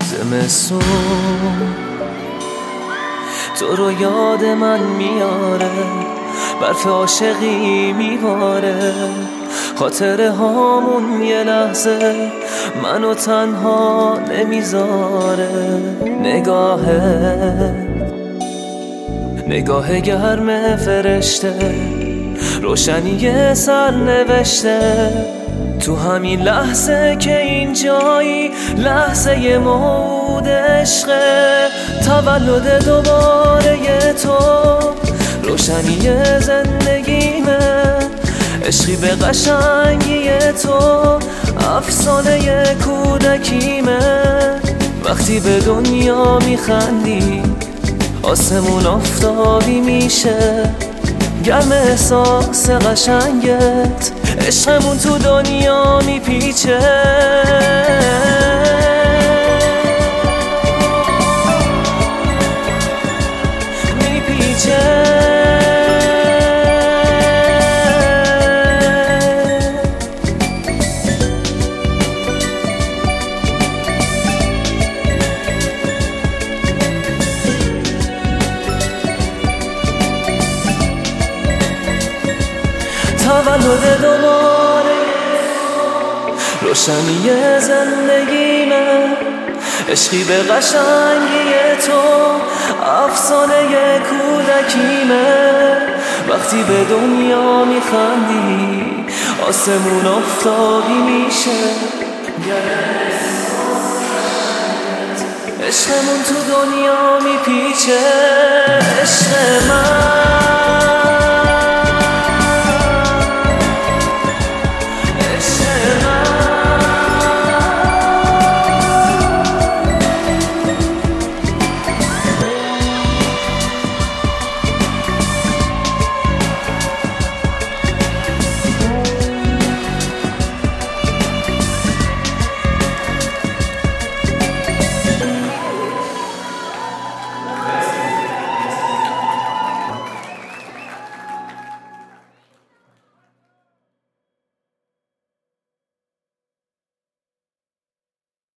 زمستون تو رو یاد من میاره، برف عاشقی میباره، خاطره هامون یه لحظه منو تنها نمیذاره. نگاه گرم فرشته، روشنی سر نوشته، تو همین لحظه که اینجایی لحظه موعود عشقه. تولد دوباره تو روشنی زندگیمه، عشقی به قشنگی تو افسانه کودکیمه. وقتی به دنیا میخندی آسمون آفتابی میشه، گرم احساس قشنگت عشقمون تو دنیا میپیچه. تولد دوباره روشنی زندگیمه، عشقی به قشنگی تو افسانه کودکیمه. وقتی به دنیا میخندی آسمون آفتابی میشه، عشقمون تو دنیا میپیچه. عشق من